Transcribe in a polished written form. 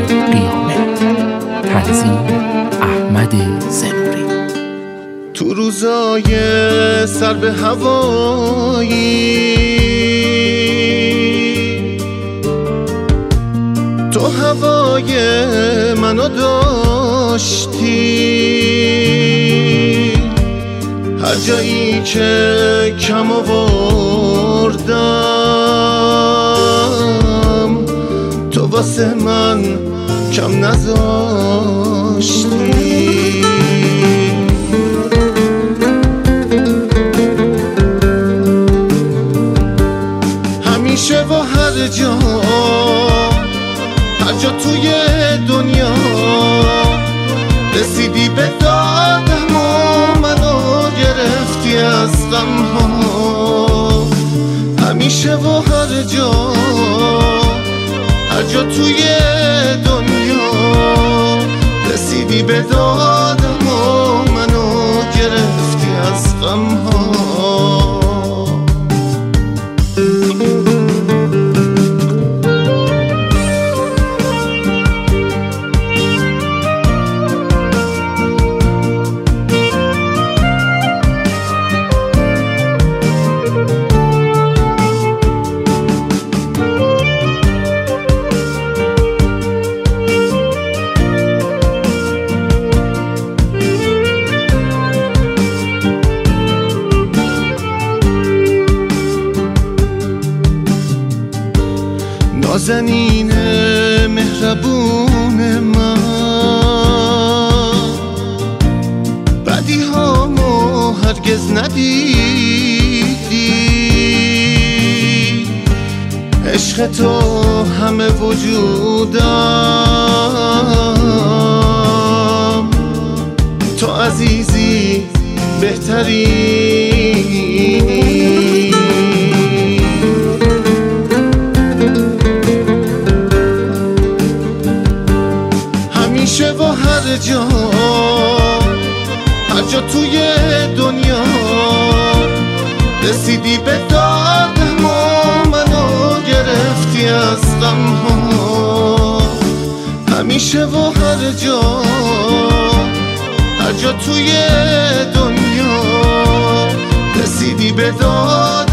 قیامه. تنظیم احمد زنوری. تو روزای سر به هوایی تو هوای منو داشتی، هر جایی که کم آوردم تو واسه من کم نذاشتی. همیشه و هر جا توی دنیا رسیدی به دادم و منو گرفتی از غم ها. همیشه و هر جا توی دنیا رسیدی به دادم و منو گرفتی از غم ها. نازنین مهربون من، بدی هامو هرگز ندیدی، عشق تو همه وجودم، تو عزیزی بهتری. همیشه و هر جا توی دنیا رسیدی به دادم و منو گرفتی از غم ها. همیشه و هر جا توی دنیا رسیدی به دادم